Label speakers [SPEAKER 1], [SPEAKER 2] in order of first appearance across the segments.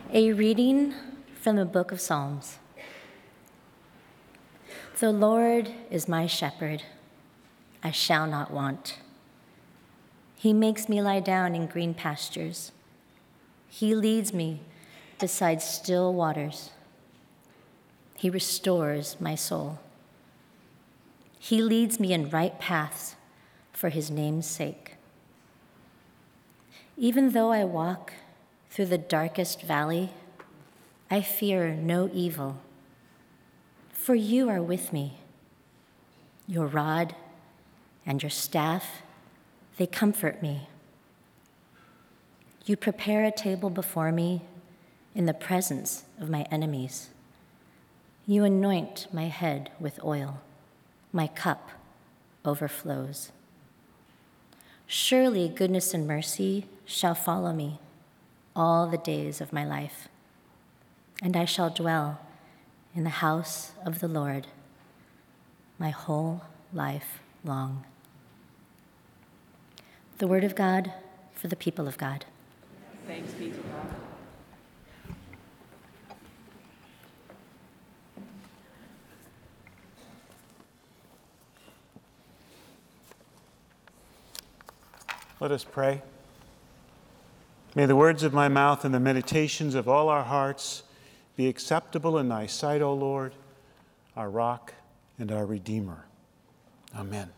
[SPEAKER 1] A reading from the book of Psalms. The Lord is my shepherd, I shall not want. He makes me lie down in green pastures. He leads me beside still waters. He restores my soul. He leads me in right paths for his name's sake. Even though I walk through the darkest valley, I fear no evil, for you are with me. Your rod and your staff, they comfort me. You prepare a table before me in the presence of my enemies. You anoint my head with oil. My cup overflows. Surely goodness and mercy shall follow me all the days of my life, and I shall dwell in the house of the Lord my whole life long. The word of God for the people of God.
[SPEAKER 2] Thanks be to God.
[SPEAKER 3] Let us pray. May the words of my mouth and the meditations of all our hearts be acceptable in thy sight, O Lord, our rock and our Redeemer. Amen.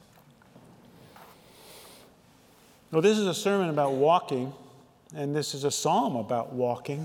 [SPEAKER 3] Well, this is a sermon about walking, and this is a psalm about walking.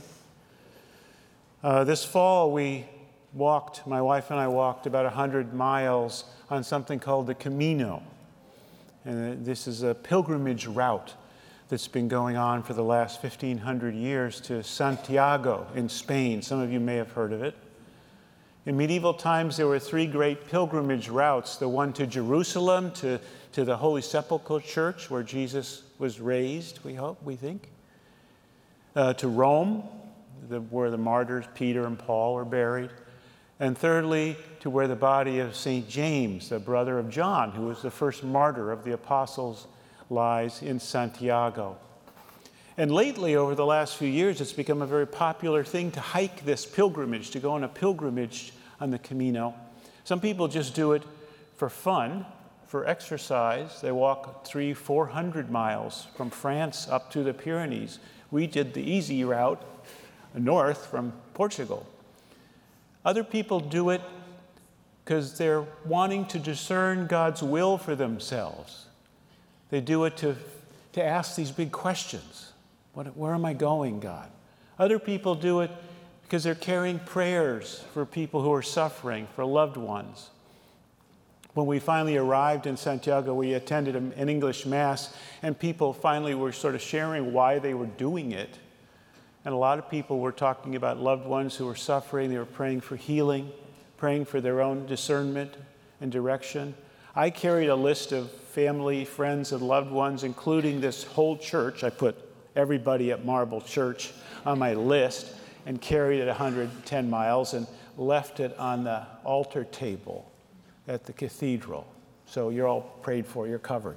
[SPEAKER 3] This fall, my wife and I walked about 100 miles on something called the Camino. And this is a pilgrimage route that's been going on for the last 1,500 years to Santiago in Spain. Some of you may have heard of it. In medieval times, there were three great pilgrimage routes: the one to Jerusalem, to the Holy Sepulchre Church, where Jesus was raised, we think, to Rome, where the martyrs Peter and Paul were buried, and thirdly, to where the body of St. James, the brother of John, who was the first martyr of the apostles, lies in Santiago. And lately, over the last few years, it's become a very popular thing to hike this pilgrimage, to go on a pilgrimage on the Camino. Some people just do it for fun, for exercise. They walk 300-400 miles from France up to the Pyrenees. We did the easy route north from Portugal. Other people do it because they're wanting to discern God's will for themselves. They do it to ask these big questions. Where am I going, God? Other people do it because they're carrying prayers for people who are suffering, for loved ones. When we finally arrived in Santiago, we attended an English Mass, and people finally were sort of sharing why they were doing it. And a lot of people were talking about loved ones who were suffering. They were praying for healing, praying for their own discernment and direction. I carried a list of family, friends, and loved ones, including this whole church. I put everybody at Marble Church on my list and carried it 110 miles and left it on the altar table at the cathedral. So you're all prayed for, you're covered.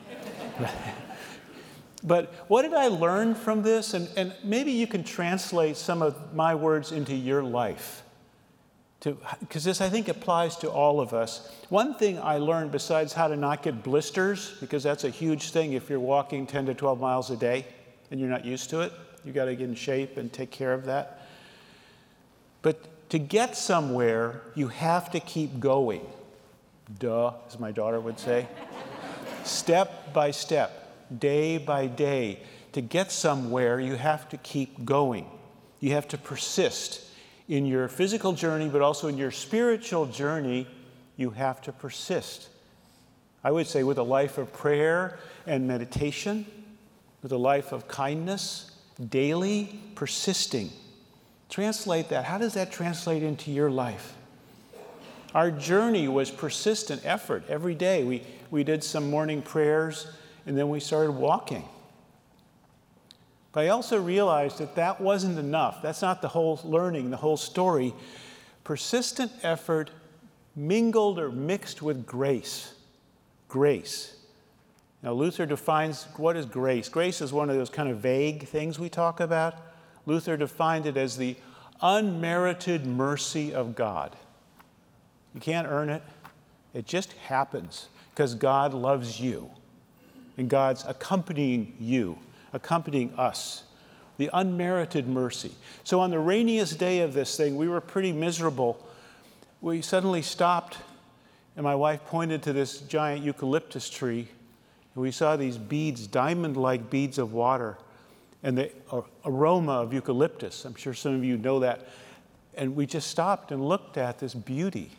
[SPEAKER 3] But what did I learn from this? And maybe you can translate some of my words into your life, because this, I think, applies to all of us. One thing I learned, besides how to not get blisters, because that's a huge thing if you're walking 10 to 12 miles a day and you're not used to it, you got to get in shape and take care of that. But to get somewhere, you have to keep going. Duh, as my daughter would say. Step by step, day by day. To get somewhere, you have to keep going. You have to persist. In your physical journey, but also in your spiritual journey, you have to persist. I would say with a life of prayer and meditation, with a life of kindness, daily persisting. Translate that. How does that translate into your life? Our journey was persistent effort every day. We did some morning prayers, and then we started walking. But I also realized that wasn't enough. That's not the whole learning, the whole story. Persistent effort mingled or mixed with grace. Grace. Now, Luther defines what is grace. Grace is one of those kind of vague things we talk about. Luther defined it as the unmerited mercy of God. You can't earn it. It just happens because God loves you. And God's accompanying you, accompanying us. The unmerited mercy. So on the rainiest day of this thing, we were pretty miserable. We suddenly stopped, and my wife pointed to this giant eucalyptus tree, and we saw these beads, diamond-like beads of water, and the aroma of eucalyptus. I'm sure some of you know that. And we just stopped and looked at this beauty.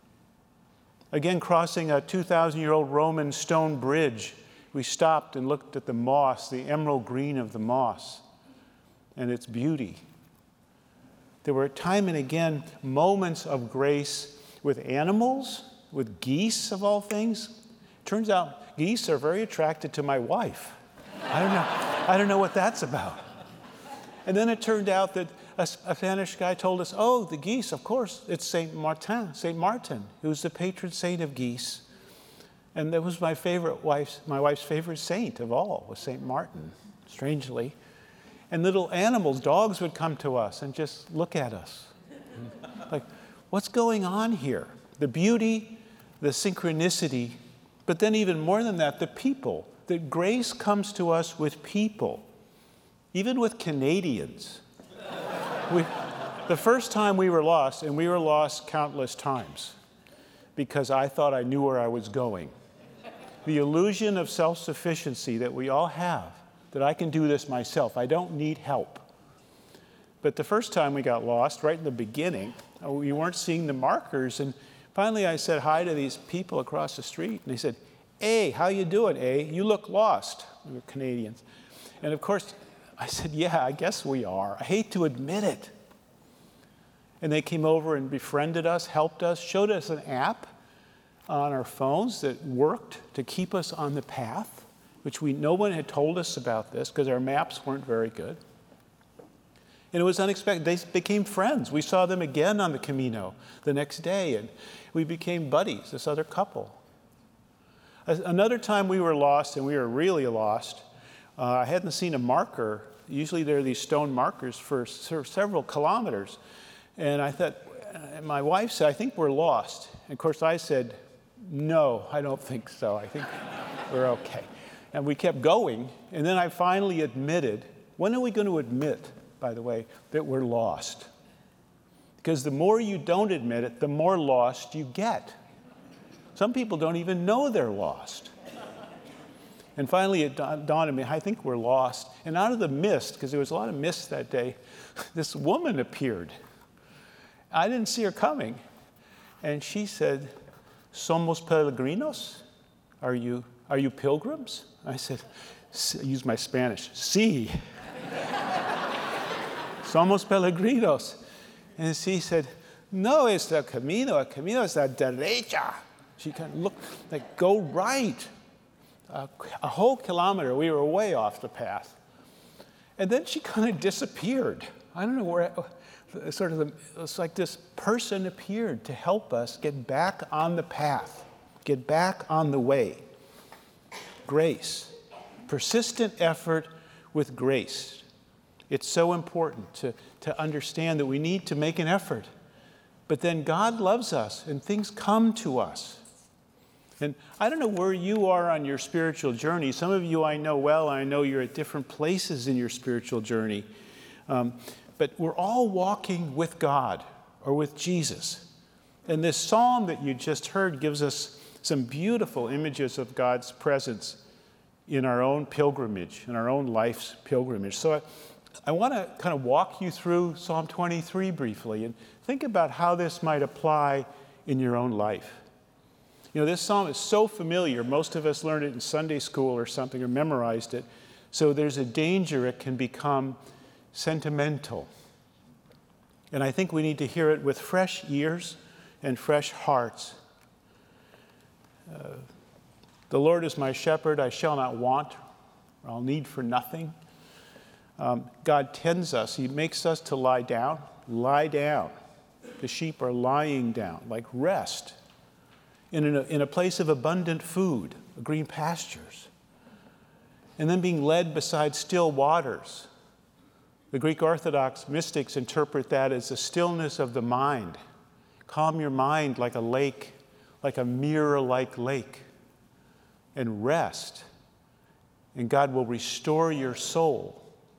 [SPEAKER 3] Again, crossing a 2,000-year-old Roman stone bridge, we stopped and looked at the moss, the emerald green of the moss, and its beauty. There were time and again moments of grace with animals, with geese of all things. Turns out geese are very attracted to my wife. I don't know what that's about. And then it turned out that a Spanish guy told us, oh, the geese, of course, it's Saint Martin, who's the patron saint of geese. And that was my wife's favorite saint of all, was Saint Martin, strangely. And little animals, dogs would come to us and just look at us. Like, what's going on here? The beauty, the synchronicity, but then even more than that, the people. That grace comes to us with people, even with Canadians. The first time we were lost, and we were lost countless times, because I thought I knew where I was going. The illusion of self-sufficiency that we all have, that I can do this myself. I don't need help. But the first time we got lost, right in the beginning, we weren't seeing the markers. And finally I said hi to these people across the street. And they said, "Hey, how you doing, You look lost." We were Canadians. And of course, I said, "Yeah, I guess we are. I hate to admit it." And they came over and befriended us, helped us, showed us an app on our phones that worked to keep us on the path, which no one had told us about this because our maps weren't very good. And it was unexpected. They became friends. We saw them again on the Camino the next day, and we became buddies, this other couple. Another time we were lost, and we were really lost, I hadn't seen a marker. Usually there are these stone markers for several kilometers. And I thought, my wife said, "I think we're lost." And of course I said, "No, I don't think so. I think we're okay." And we kept going. And then I finally admitted, when are we going to admit, by the way, that we're lost? Because the more you don't admit it, the more lost you get. Some people don't even know they're lost. And finally it dawned on me, I think we're lost. And out of the mist, because there was a lot of mist that day, this woman appeared. I didn't see her coming. And she said, "Somos peregrinos? Are you pilgrims?" I said, I used my Spanish, "Sí." "Somos peregrinos." And she said, "No, es el camino es la derecha." She kind of looked like, "Go right." A whole kilometer, we were way off the path. And then she kind of disappeared. I don't know where, it's like this person appeared to help us get back on the path, get back on the way. Grace, persistent effort with grace. It's so important to understand that we need to make an effort. But then God loves us and things come to us. And I don't know where you are on your spiritual journey. Some of you I know well, and I know you're at different places in your spiritual journey. But we're all walking with God or with Jesus. And this psalm that you just heard gives us some beautiful images of God's presence in our own pilgrimage, in our own life's pilgrimage. So I want to kind of walk you through Psalm 23 briefly and think about how this might apply in your own life. You know, this psalm is so familiar. Most of us learned it in Sunday school or something or memorized it. So there's a danger it can become sentimental. And I think we need to hear it with fresh ears and fresh hearts. The Lord is my shepherd, I shall not want, or I'll need for nothing. God tends us. He makes us to lie down. Lie down. The sheep are lying down, like rest, in a place of abundant food, green pastures. And then being led beside still waters. The Greek Orthodox mystics interpret that as the stillness of the mind. Calm your mind like a lake, like a mirror-like lake, and rest. And God will restore your soul.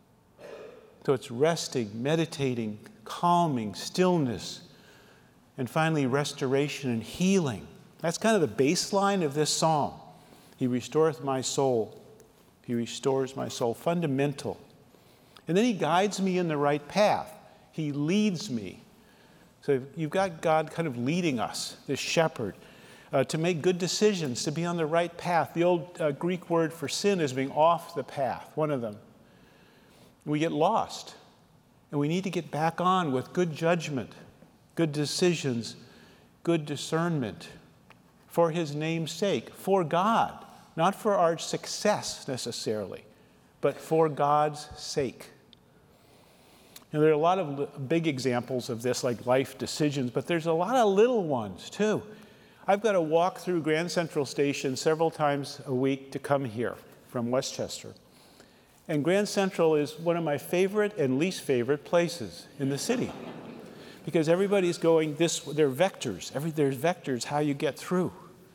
[SPEAKER 3] So it's resting, meditating, calming, stillness, and finally restoration and healing. That's kind of the baseline of this psalm. He restoreth my soul. He restores my soul. Fundamental. And then he guides me in the right path. He leads me. So you've got God kind of leading us, this shepherd, to make good decisions, to be on the right path. The old Greek word for sin is being off the path, one of them. We get lost, and we need to get back on with good judgment, good decisions, good discernment, for his name's sake, for God, not for our success necessarily, but for God's sake. Now, there are a lot of big examples of this, like life decisions, but there's a lot of little ones too. I've got to walk through Grand Central Station several times a week to come here from Westchester. And Grand Central is one of my favorite and least favorite places in the city because everybody's going this, there are vectors. There's vectors how you get through.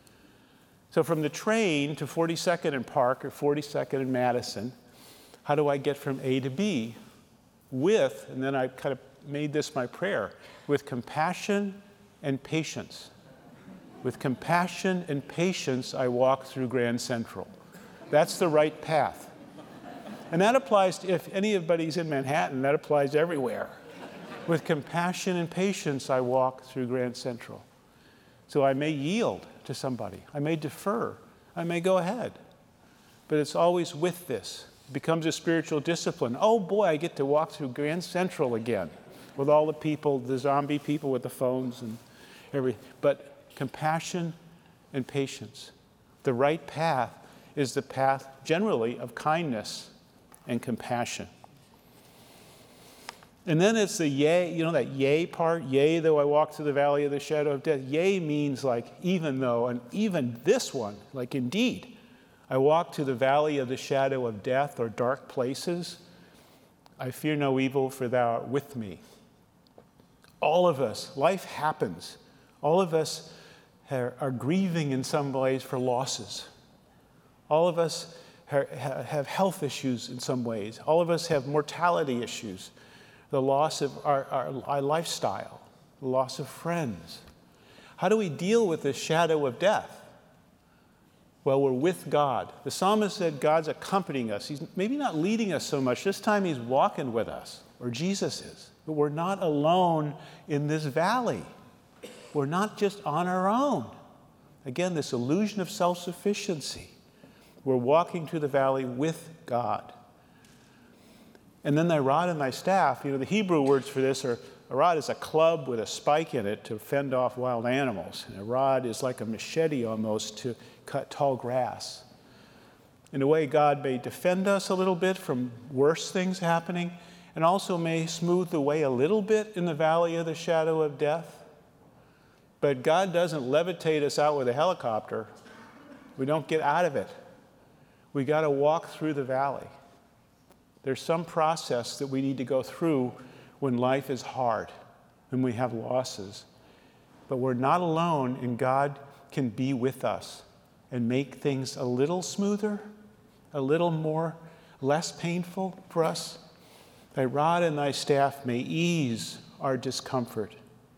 [SPEAKER 3] So from the train to 42nd and Park or 42nd and Madison, how do I get from A to B? With, and then I kind of made this my prayer, with compassion and patience. With compassion and patience, I walk through Grand Central. That's the right path. And that applies to, if anybody's in Manhattan, that applies everywhere. With compassion and patience, I walk through Grand Central. So I may yield to somebody. I may defer. I may go ahead. But it's always with this. It becomes a spiritual discipline. Oh boy, I get to walk through Grand Central again with all the people, the zombie people with the phones and everything. But compassion and patience. The right path is the path generally of kindness and compassion. And then it's the yea, you know that yea part? Yea, though I walk through the valley of the shadow of death. Yea means like even though, and even this one, like indeed, I walk through the valley of the shadow of death or dark places. I fear no evil, for thou art with me. All of us, life happens. All of us are grieving in some ways for losses. All of us have health issues in some ways. All of us have mortality issues. The loss of our lifestyle, the loss of friends. How do we deal with this shadow of death? Well, we're with God. The psalmist said God's accompanying us. He's maybe not leading us so much. This time he's walking with us, or Jesus is. But we're not alone in this valley. We're not just on our own. Again, this illusion of self-sufficiency. We're walking through the valley with God. And then thy rod and thy staff, the Hebrew words for this are, a rod is a club with a spike in it to fend off wild animals. And a rod is like a machete almost to cut tall grass. In a way, God may defend us a little bit from worse things happening, and also may smooth the way a little bit in the valley of the shadow of death. But God doesn't levitate us out with a helicopter. We don't get out of it. We got to walk through the valley. There's some process that we need to go through when life is hard, when we have losses. But we're not alone, and God can be with us and make things a little smoother, a little more, less painful for us. Thy rod and thy staff may ease our discomfort.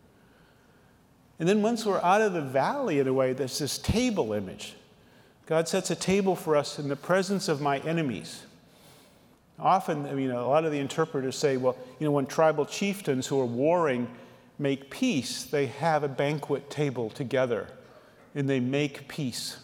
[SPEAKER 3] And then once we're out of the valley, in a way, there's this table image. God sets a table for us in the presence of my enemies. Often, a lot of the interpreters say, well, when tribal chieftains who are warring make peace, they have a banquet table together and they make peace.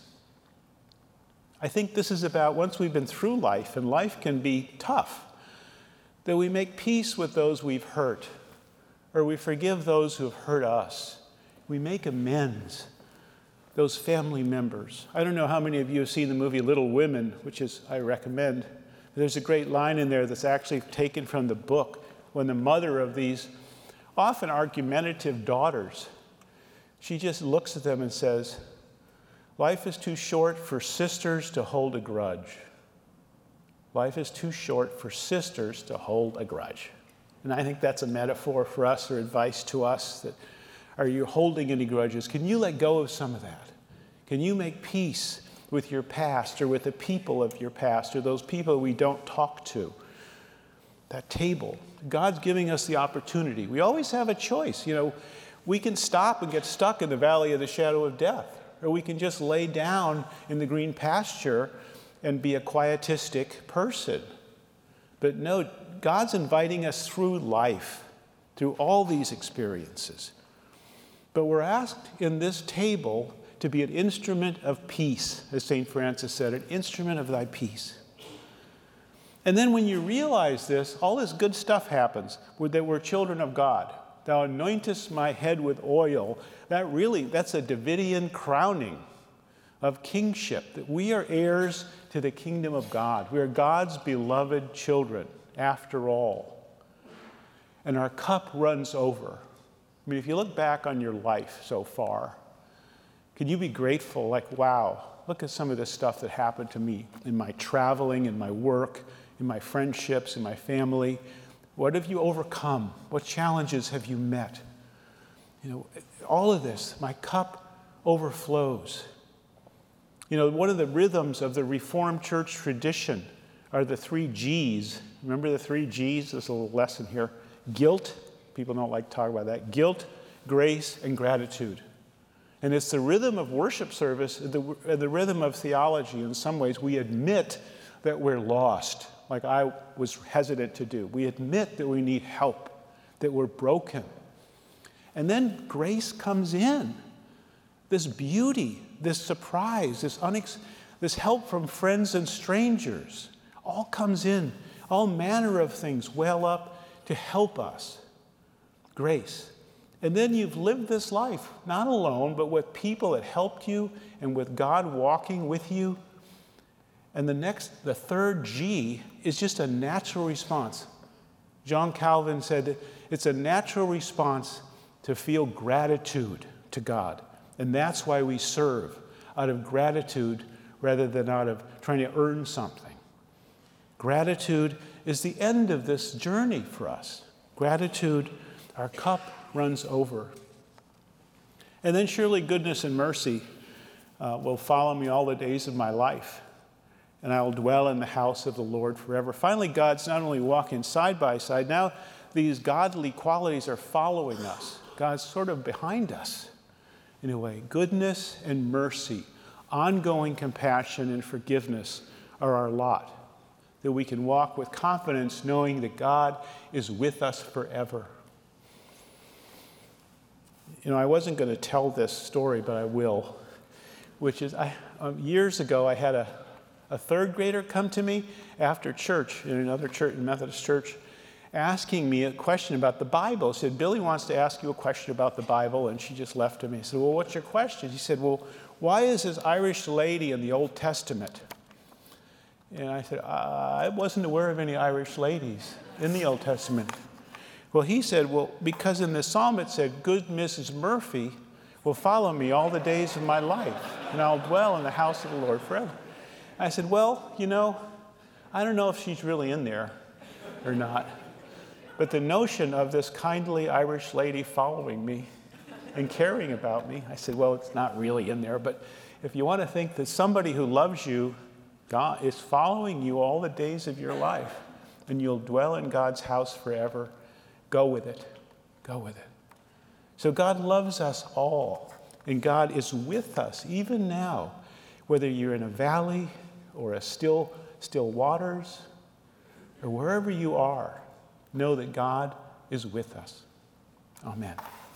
[SPEAKER 3] I think this is about once we've been through life, and life can be tough, that we make peace with those we've hurt, or we forgive those who have hurt us. We make amends, those family members. I don't know how many of you have seen the movie Little Women, which I recommend. There's a great line in there that's actually taken from the book when the mother of these often argumentative daughters, she just looks at them and says, life is too short for sisters to hold a grudge. Life is too short for sisters to hold a grudge. And I think that's a metaphor for us or advice to us that, are you holding any grudges? Can you let go of some of that? Can you make peace with your past or with the people of your past or those people we don't talk to? That table. God's giving us the opportunity. We always have a choice. We can stop and get stuck in the valley of the shadow of death, or we can just lay down in the green pasture and be a quietistic person. But no, God's inviting us through life, through all these experiences. But we're asked in this table to be an instrument of peace, as St. Francis said, an instrument of thy peace. And then when you realize this, all this good stuff happens, that we're children of God. Thou anointest my head with oil. That's a Davidian crowning of kingship, that we are heirs to the kingdom of God. We are God's beloved children, after all. And our cup runs over. I mean, if you look back on your life so far, can you be grateful, like, wow, look at some of this stuff that happened to me in my traveling, in my work, in my friendships, in my family. What have you overcome? What challenges have you met? All of this, my cup overflows. One of the rhythms of the Reformed Church tradition are the 3 G's. Remember the 3 G's? There's a little lesson here. Guilt, people don't like to talk about that. Guilt, grace, and gratitude. And it's the rhythm of worship service, the rhythm of theology. In some ways, we admit that we're lost, like I was hesitant to do. We admit that we need help, that we're broken. And then grace comes in. This beauty, this surprise, this help from friends and strangers, all comes in. All manner of things well up to help us. Grace. And then you've lived this life, not alone, but with people that helped you and with God walking with you. And the third G is just a natural response. John Calvin said that it's a natural response to feel gratitude to God. And that's why we serve, out of gratitude rather than out of trying to earn something. Gratitude is the end of this journey for us. Gratitude, our cup runs over. And then surely goodness and mercy will follow me all the days of my life, and I will dwell in the house of the Lord forever. Finally, God's not only walking side by side, now these godly qualities are following us. God's sort of behind us in a way. Goodness and mercy, ongoing compassion and forgiveness are our lot, that we can walk with confidence knowing that God is with us forever. I wasn't going to tell this story, but I will, which is years ago I had a third grader come to me after church, in another church, in Methodist church, asking me a question about the Bible. She said, Billy wants to ask you a question about the Bible, and she just left to me. I said, well, what's your question? She said, well, why is this Irish lady in the Old Testament? And I said, I wasn't aware of any Irish ladies in the Old Testament. Well, he said, well, because in the psalm it said, good Mrs. Murphy will follow me all the days of my life, and I'll dwell in the house of the Lord forever. I said, well, I don't know if she's really in there or not, but the notion of this kindly Irish lady following me and caring about me, I said, well, it's not really in there, but if you want to think that somebody who loves you, God is following you all the days of your life, and you'll dwell in God's house forever, go with it. Go with it. So God loves us all, and God is with us even now, whether you're in a valley or a still waters or wherever you are, know that God is with us. Amen.